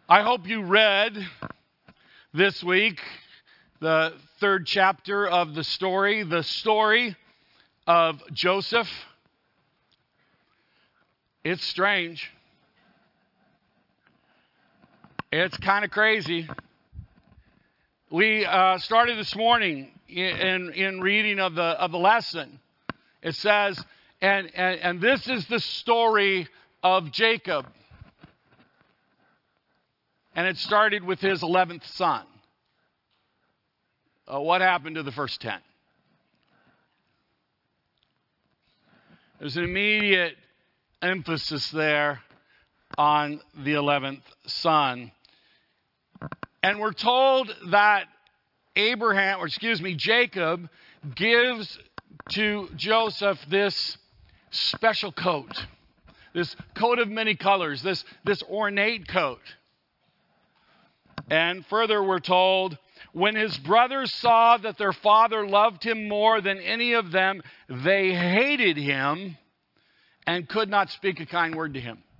I hope you read this week the third chapter of the story of Joseph. It's strange. It's kind of crazy. We started this morning in reading of the lesson. It says, and this is the story of Jacob. And it started with his 11th son. What happened to the first 10? There's an immediate emphasis there on the 11th son. And we're told that Jacob gives to Joseph this special coat. This coat of many colors, this ornate coat. And further, we're told, when his brothers saw that their father loved him more than any of them, they hated him and could not speak a kind word to him.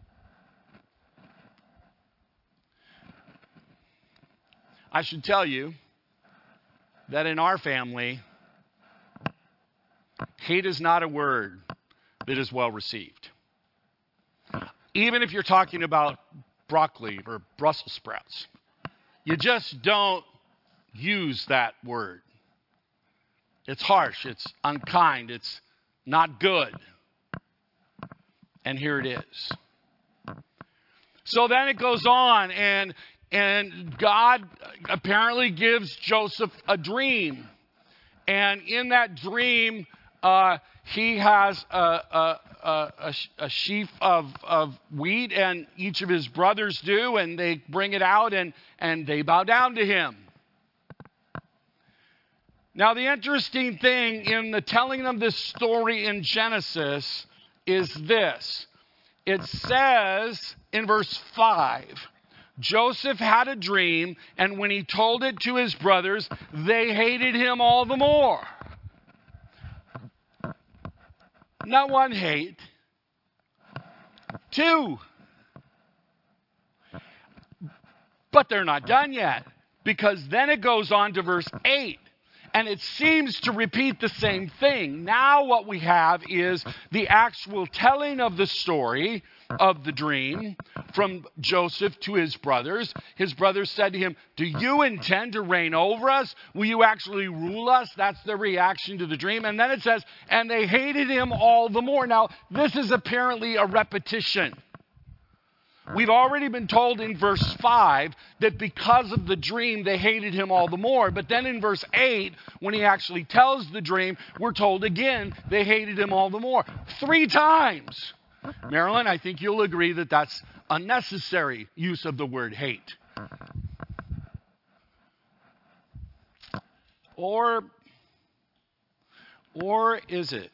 I should tell you that in our family, hate is not a word that is well received. Even if you're talking about broccoli or Brussels sprouts. You just don't use that word. It's harsh. It's unkind. It's not good. And here it is. So then it goes on, and God apparently gives Joseph a dream. And in that dream, he has a sheaf of wheat, and each of his brothers do, and they bring it out, and they bow down to him. Now, the interesting thing in the telling of this story in Genesis is this. It says in verse 5, Joseph had a dream, and when he told it to his brothers, they hated him all the more. Not one hate, two. But they're not done yet, because then it goes on to verse 8. And it seems to repeat the same thing. Now what we have is the actual telling of the story of the dream from Joseph to his brothers. His brothers said to him, "Do you intend to reign over us? Will you actually rule us?" That's their reaction to the dream. And then it says, and they hated him all the more. Now, this is apparently a repetition. We've already been told in verse 5 that because of the dream, they hated him all the more. But then in verse 8, when he actually tells the dream, we're told again they hated him all the more. 3 times. Marilyn, I think you'll agree that that's unnecessary use of the word hate. Or is it?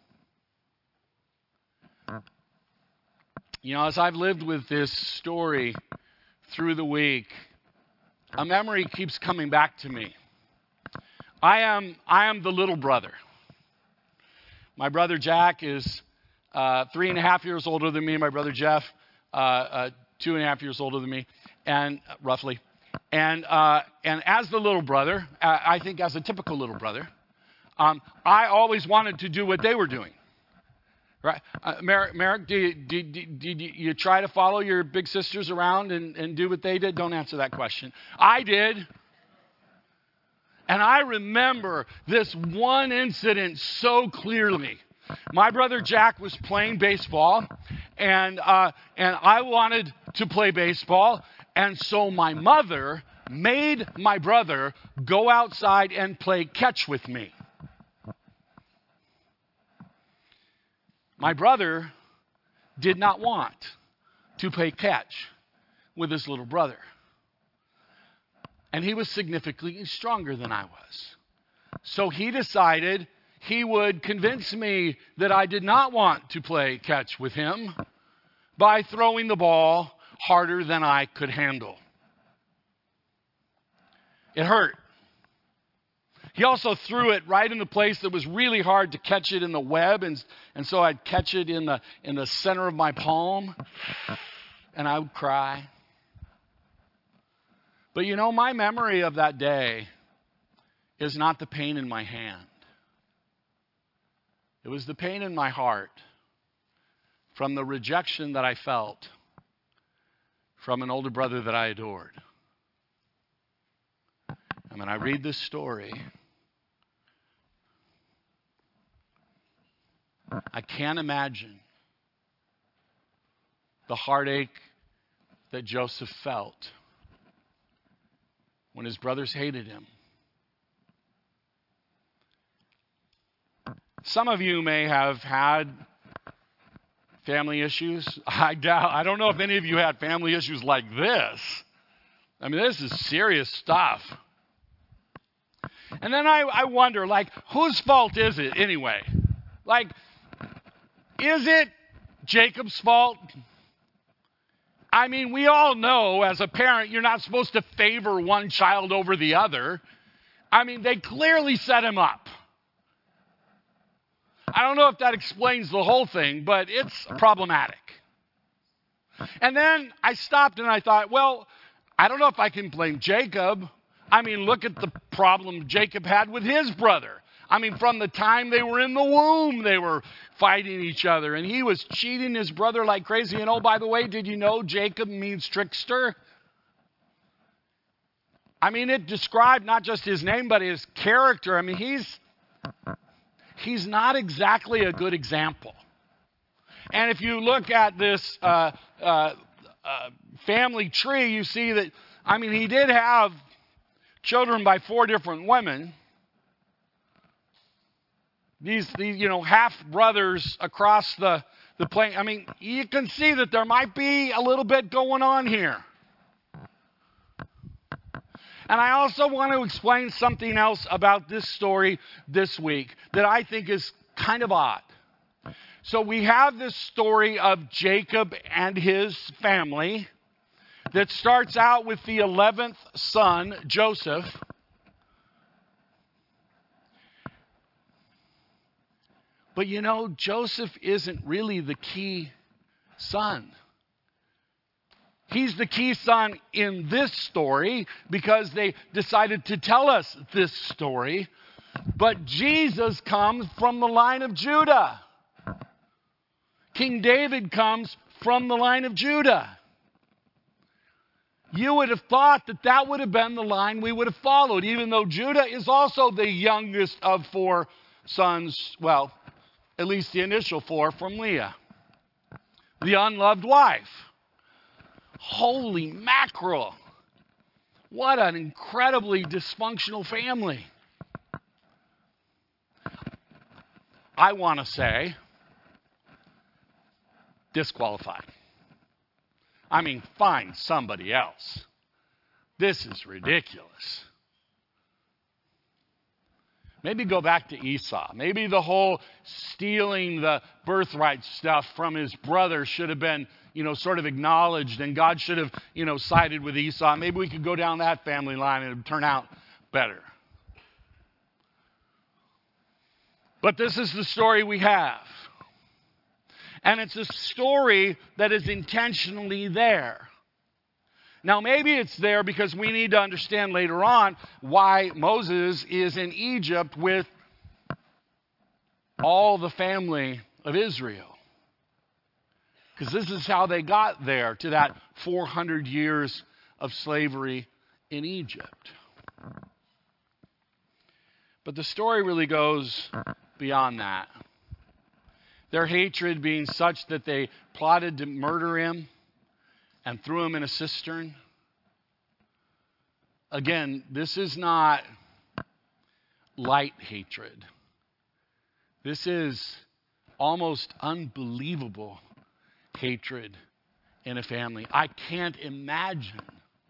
You know, as I've lived with this story through the week, a memory keeps coming back to me. I am the little brother. My brother Jack is 3.5 years older than me. My brother Jeff, 2.5 years older than me, and roughly. And as the little brother, I think as a typical little brother, I always wanted to do what they were doing. Right, Merrick, did you try to follow your big sisters around and do what they did? Don't answer that question. I did. And I remember this one incident so clearly. My brother Jack was playing baseball, and I wanted to play baseball, and so my mother made my brother go outside and play catch with me. My brother did not want to play catch with his little brother. And he was significantly stronger than I was. So he decided he would convince me that I did not want to play catch with him by throwing the ball harder than I could handle. It hurt. He also threw it right in the place that was really hard to catch it in the web, and so I'd catch it in the center of my palm, and I would cry. But you know, my memory of that day is not the pain in my hand. It was the pain in my heart from the rejection that I felt from an older brother that I adored. And when I read this story, I can't imagine the heartache that Joseph felt when his brothers hated him. Some of you may have had family issues. I don't know if any of you had family issues like this. I mean, this is serious stuff. And then I wonder, like, whose fault is it anyway? Like, is it Jacob's fault? I mean, we all know as a parent, you're not supposed to favor one child over the other. I mean, they clearly set him up. I don't know if that explains the whole thing, but it's problematic. And then I stopped and I thought, well, I don't know if I can blame Jacob. I mean, look at the problem Jacob had with his brother. I mean, from the time they were in the womb, they were fighting each other. And he was cheating his brother like crazy. And oh, by the way, did you know Jacob means trickster? I mean, it described not just his name, but his character. I mean, he's not exactly a good example. And if you look at this family tree, you see that, I mean, he did have children by 4 different women. These half brothers across the plain. I mean, you can see that there might be a little bit going on here. And I also want to explain something else about this story this week that I think is kind of odd. So we have this story of Jacob and his family that starts out with the 11th son, Joseph. But you know, Joseph isn't really the key son. He's the key son in this story because they decided to tell us this story. But Jesus comes from the line of Judah. King David comes from the line of Judah. You would have thought that that would have been the line we would have followed, even though Judah is also the youngest of 4 sons, well, at least the initial 4 from Leah, the unloved wife. Holy mackerel. What an incredibly dysfunctional family. I want to say disqualified. I mean, find somebody else. This is ridiculous. Maybe go back to Esau. Maybe the whole stealing the birthright stuff from his brother should have been, sort of acknowledged, and God should have, sided with Esau. Maybe we could go down that family line and it would turn out better. But this is the story we have. And it's a story that is intentionally there. Now, maybe it's there because we need to understand later on why Moses is in Egypt with all the family of Israel. Because this is how they got there to that 400 years of slavery in Egypt. But the story really goes beyond that. Their hatred being such that they plotted to murder him and threw him in a cistern. Again, this is not light hatred. This is almost unbelievable hatred in a family. I can't imagine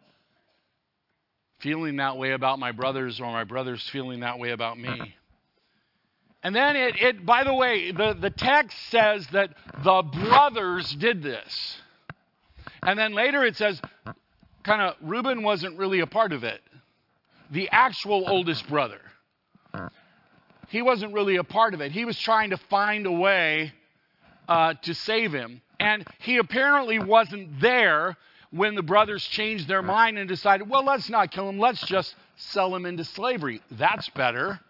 feeling that way about my brothers or my brothers feeling that way about me. And then it by the way, the text says that the brothers did this. And then later it says, Reuben wasn't really a part of it. The actual oldest brother. He wasn't really a part of it. He was trying to find a way to save him. And he apparently wasn't there when the brothers changed their mind and decided, well, let's not kill him, let's just sell him into slavery. That's better.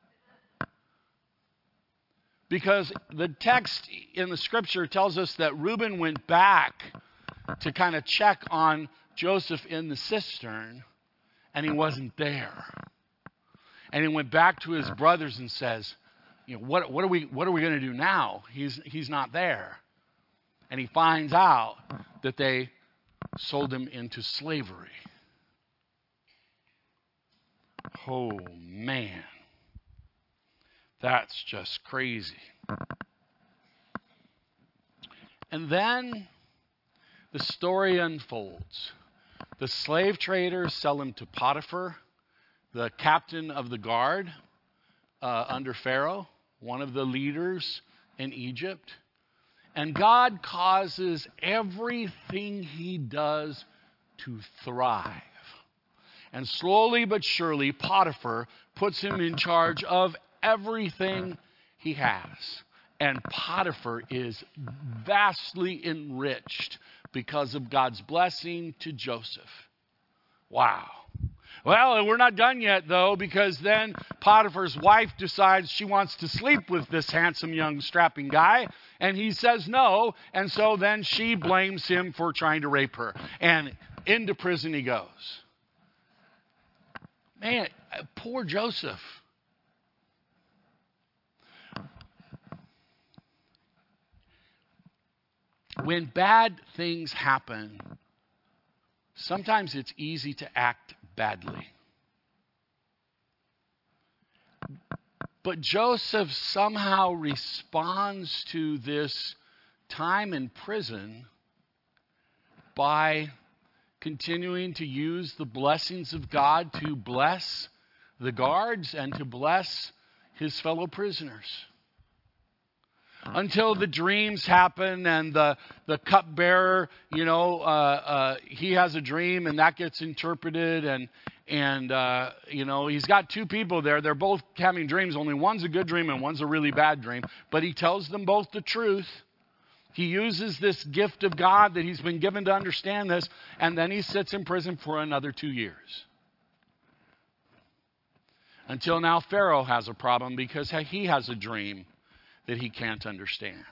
Because the text in the scripture tells us that Reuben went back to kind of check on Joseph in the cistern, and he wasn't there. And he went back to his brothers and says, what are we going to do now? He's not there. And he finds out that they sold him into slavery. Oh, man. That's just crazy. And then the story unfolds. The slave traders sell him to Potiphar, the captain of the guard under Pharaoh, one of the leaders in Egypt. And God causes everything he does to thrive. And slowly but surely, Potiphar puts him in charge of everything he has. And Potiphar is vastly enriched because of God's blessing to Joseph. Wow. Well, we're not done yet, though, because then Potiphar's wife decides she wants to sleep with this handsome, young, strapping guy, and he says no, and so then she blames him for trying to rape her, and into prison he goes. Man, poor Joseph. When bad things happen, sometimes it's easy to act badly. But Joseph somehow responds to this time in prison by continuing to use the blessings of God to bless the guards and to bless his fellow prisoners. Until the dreams happen and the cupbearer, he has a dream and that gets interpreted and he's got two people there. They're both having dreams. Only one's a good dream and one's a really bad dream. But he tells them both the truth. He uses this gift of God that he's been given to understand this, and then he sits in prison for another 2 years. Until now, Pharaoh has a problem because he has a dream that he can't understand.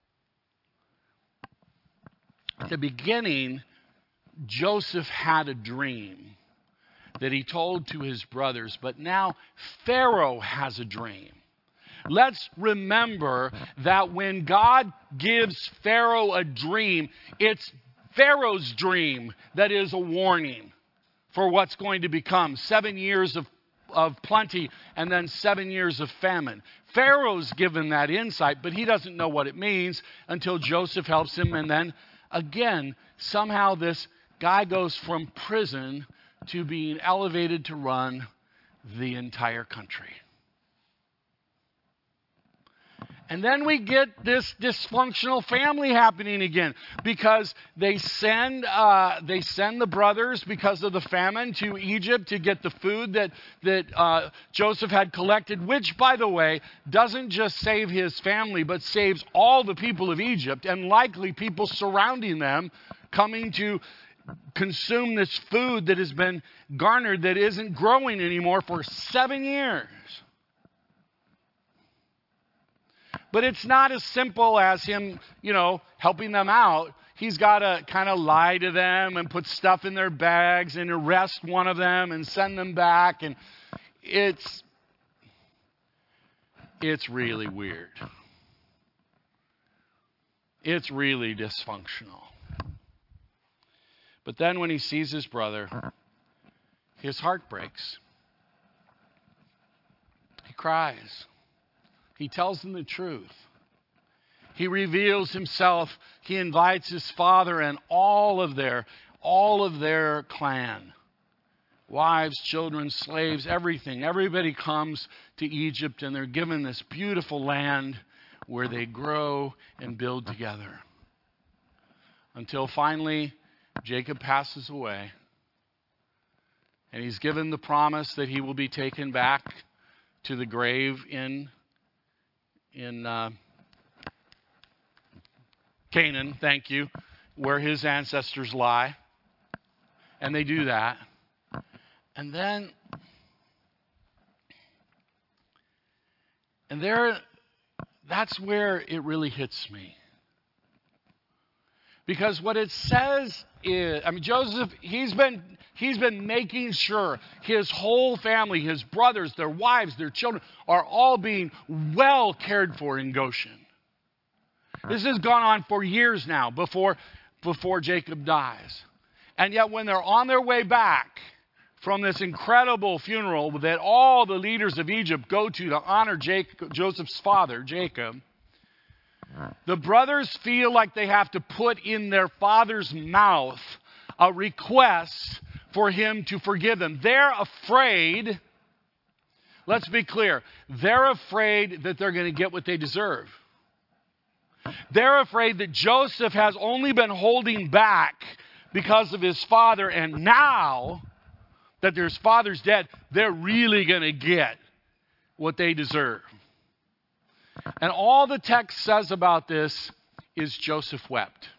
At the beginning, Joseph had a dream that he told to his brothers, but now Pharaoh has a dream. Let's remember that when God gives Pharaoh a dream, it's Pharaoh's dream that is a warning for what's going to become. 7 years of plenty and then 7 years of famine. Pharaoh's given that insight, but he doesn't know what it means until Joseph helps him. And then again, somehow this guy goes from prison to being elevated to run the entire country. And then we get this dysfunctional family happening again because they send the brothers because of the famine to Egypt to get the food that Joseph had collected, which, by the way, doesn't just save his family but saves all the people of Egypt and likely people surrounding them coming to consume this food that has been garnered that isn't growing anymore for 7 years. But it's not as simple as him, helping them out. He's got to kind of lie to them and put stuff in their bags and arrest one of them and send them back. And it's really weird. It's really dysfunctional. But then when he sees his brother, his heart breaks. He cries. He tells them the truth. He reveals himself. He invites his father and all of their clan. Wives, children, slaves, everything. Everybody comes to Egypt and they're given this beautiful land where they grow and build together. Until finally, Jacob passes away. And he's given the promise that he will be taken back to the grave in Canaan, thank you, where his ancestors lie. And they do that. And then, that's where it really hits me. Because what it says is, Joseph, he's been making sure his whole family, his brothers, their wives, their children, are all being well cared for in Goshen. This has gone on for years now, before Jacob dies. And yet when they're on their way back from this incredible funeral that all the leaders of Egypt go to honor Joseph's father, Jacob, the brothers feel like they have to put in their father's mouth a request for him to forgive them. They're afraid, let's be clear, they're afraid that they're going to get what they deserve. They're afraid that Joseph has only been holding back because of his father, and now that his father's dead, they're really going to get what they deserve. And all the text says about this is Joseph wept.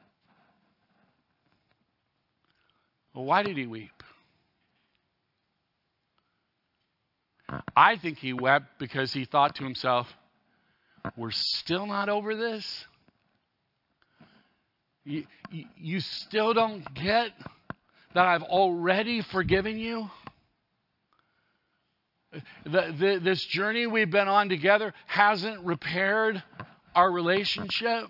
Well, why did he weep? I think he wept because he thought to himself, we're still not over this? You still don't get that I've already forgiven you? This journey we've been on together hasn't repaired our relationship.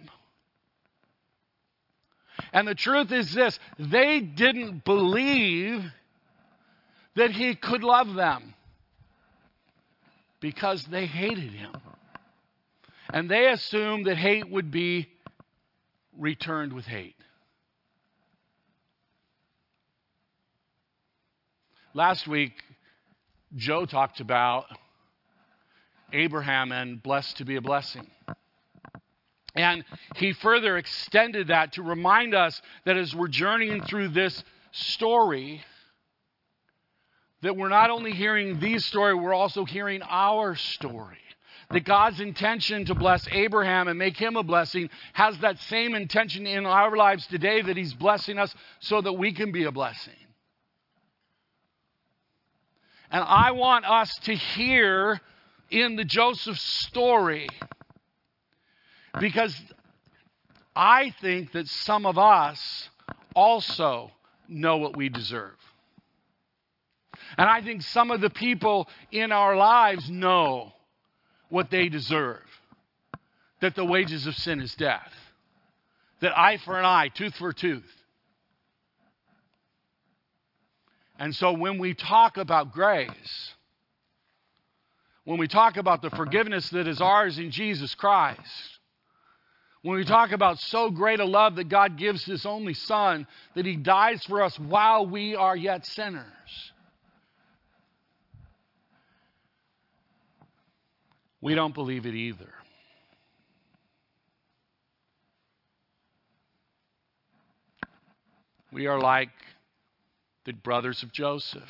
And the truth is this, they didn't believe that he could love them because they hated him. And they assumed that hate would be returned with hate. Last week, Joe talked about Abraham and blessed to be a blessing. And he further extended that to remind us that as we're journeying through this story, that we're not only hearing the story, we're also hearing our story. That God's intention to bless Abraham and make him a blessing has that same intention in our lives today, that he's blessing us so that we can be a blessing. And I want us to hear in the Joseph story, because I think that some of us also know what we deserve. And I think some of the people in our lives know what they deserve. That the wages of sin is death. That eye for an eye, tooth for a tooth. And so when we talk about grace, when we talk about the forgiveness that is ours in Jesus Christ, when we talk about so great a love that God gives his only Son, that he dies for us while we are yet sinners, we don't believe it either. We are like the brothers of Joseph.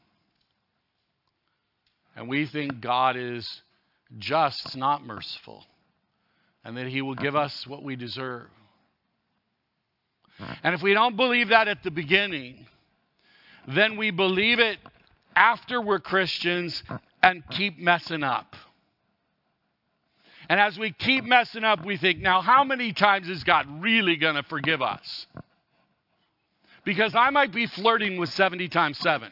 And we think God is just, not merciful, and that he will give us what we deserve. And if we don't believe that at the beginning, then we believe it after we're Christians and keep messing up. And as we keep messing up, we think, now how many times is God really going to forgive us? Because I might be flirting with 70 times 7.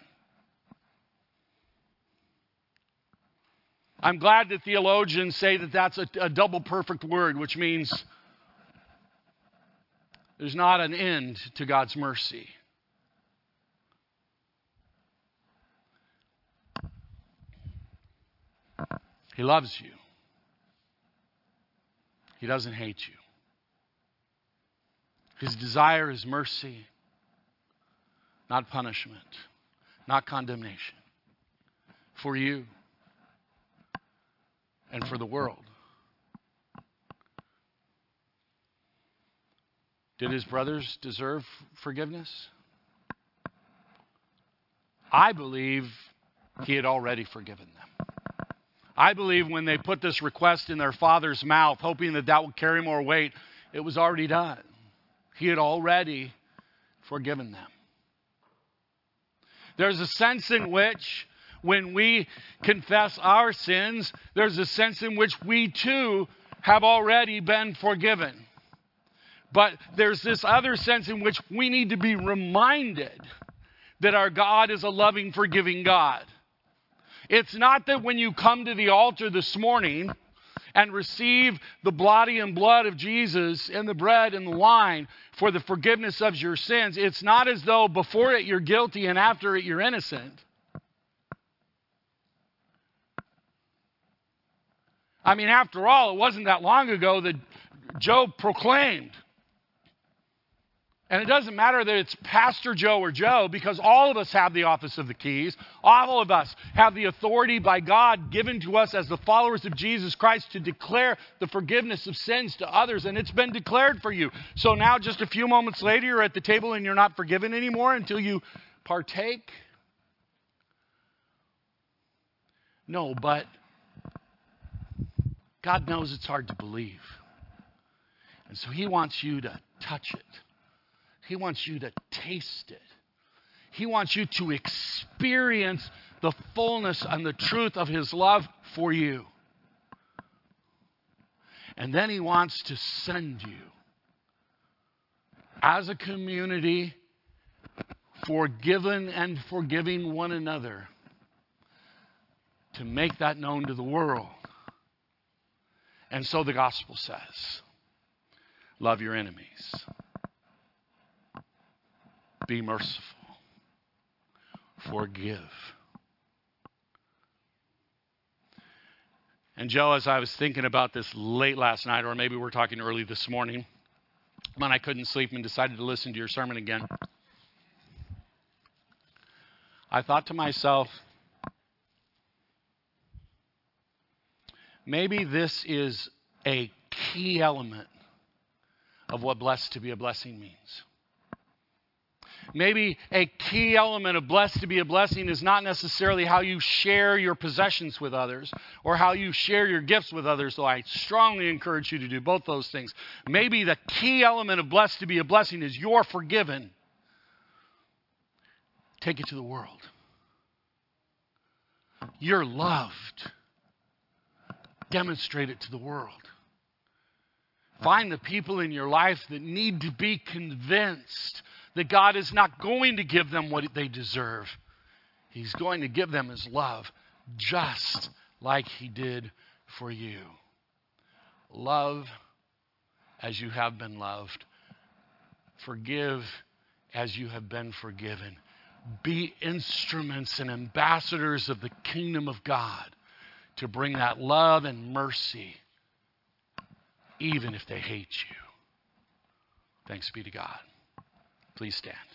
I'm glad that theologians say that that's a double perfect word, which means there's not an end to God's mercy. He loves you. He doesn't hate you. His desire is mercy, not punishment, not condemnation, for you and for the world. Did his brothers deserve forgiveness? I believe he had already forgiven them. I believe when they put this request in their father's mouth, hoping that that would carry more weight, it was already done. He had already forgiven them. There's a sense in which when we confess our sins, there's a sense in which we too have already been forgiven. But there's this other sense in which we need to be reminded that our God is a loving, forgiving God. It's not that when you come to the altar this morning and receive the body and blood of Jesus and the bread and the wine for the forgiveness of your sins, it's not as though before it you're guilty and after it you're innocent. I mean, after all, it wasn't that long ago that Job proclaimed. And it doesn't matter that it's Pastor Joe or Joe, because all of us have the office of the keys. All of us have the authority by God given to us as the followers of Jesus Christ to declare the forgiveness of sins to others. And it's been declared for you. So now just a few moments later, you're at the table and you're not forgiven anymore until you partake? No, but God knows it's hard to believe. And so He wants you to touch it. He wants you to taste it. He wants you to experience the fullness and the truth of His love for you. And then He wants to send you as a community, forgiven and forgiving one another, to make that known to the world. And so the gospel says, love your enemies. Be merciful. Forgive. And Joe, as I was thinking about this late last night, or maybe we're talking early this morning, when I couldn't sleep and decided to listen to your sermon again, I thought to myself, maybe this is a key element of what blessed to be a blessing means. Maybe a key element of blessed to be a blessing is not necessarily how you share your possessions with others or how you share your gifts with others, though I strongly encourage you to do both those things. Maybe the key element of blessed to be a blessing is you're forgiven. Take it to the world. You're loved. Demonstrate it to the world. Find the people in your life that need to be convinced that God is not going to give them what they deserve. He's going to give them His love, just like He did for you. Love as you have been loved. Forgive as you have been forgiven. Be instruments and ambassadors of the kingdom of God to bring that love and mercy, even if they hate you. Thanks be to God. Please stand.